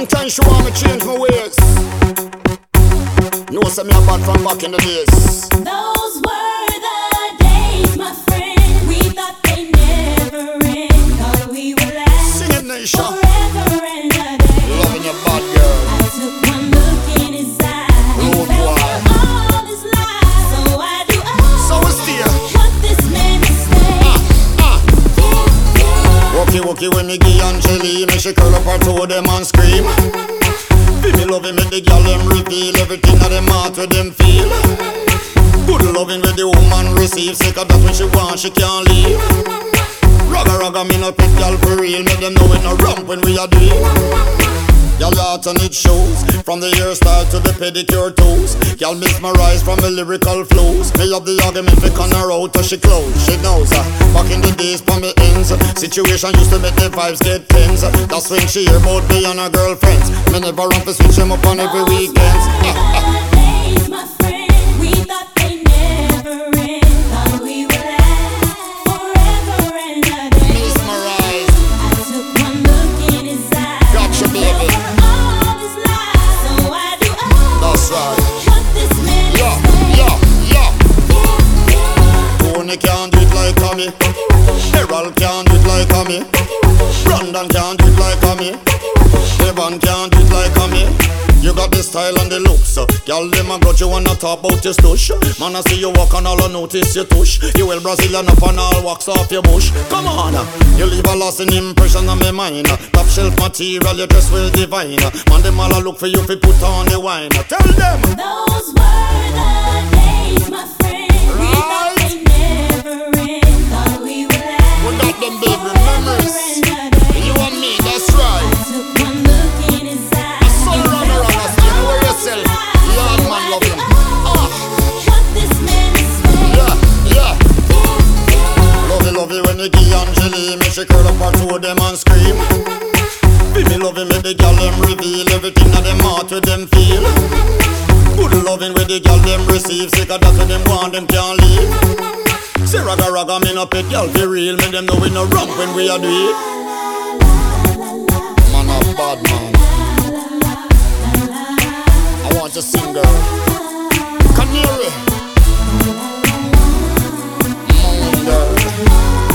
Long time she want me change my ways. No, say me a bad from back in the days. Those were the days, my friend. We thought they never end. Thought we would last Sing it, Nisha. forever and a day. Loving your bad girl. I took one look in his eyes. Rude Fell boy. for all his lies. So I do So it's there. what this man is saying. Walkie walkie when me give Angeli, me she curl up her toe them and scream. Feel me loving me the girl them reveal everything that them heart with them feel. Good loving with the woman receive, sick of that when she want she can't leave. Ragga ragga me no pet girl for real, make them know we no ramp when we are doing. Y'all heart and it shows, from the hairstyle to the pedicure toes. Y'all mesmerize from the lyrical flows. Me have the argument fi con her out till she close. She knows back in the days from me ends, situation used to make the vibes get tense. That's when she hear about me and her girlfriends. Me never run to switch them up on every weekend. Days, my friend. We thought they never end. Thought we would last forever and a day. Mesmerize, I took one look in his eyes. gotcha baby. All his lies. So I do That's right. what this man is Yeah, saying. yeah, yeah. Tony can't do it like me. Herald can't do it like me. Brandon can't do it like me. Evan can't do it like me. You got the style and the looks. Girl, them a grudge you wanna talk about your stush. Man, I see you walk and all I notice your tush. You well Brazilian up and all wax off your bush. Come on, you leave a lasting impression on my mind. Top shelf material, your dress will divine. Man, them all a look for you if you put on the wine. Tell them. Those were the days, my friend. We thought they never end. Thought we would last We got them baby memories. forever and a day. You and me, that's right. Took one look in his eyes. So run around, stay over yourself. Lord man, love him. What this man is saying. Yeah, yeah. Love it when you give Angeli, me she curl up her two of them and scream. Feel me loving me the girl them reveal everything that them heart with them feel. Good loving with the girl them receive, sick of that when them want them can't leave. Say ragga ragga me no pet girl be real, me them know we no ramp when we are do it. Man a bad man. I want to sing girl. Canary. Girl.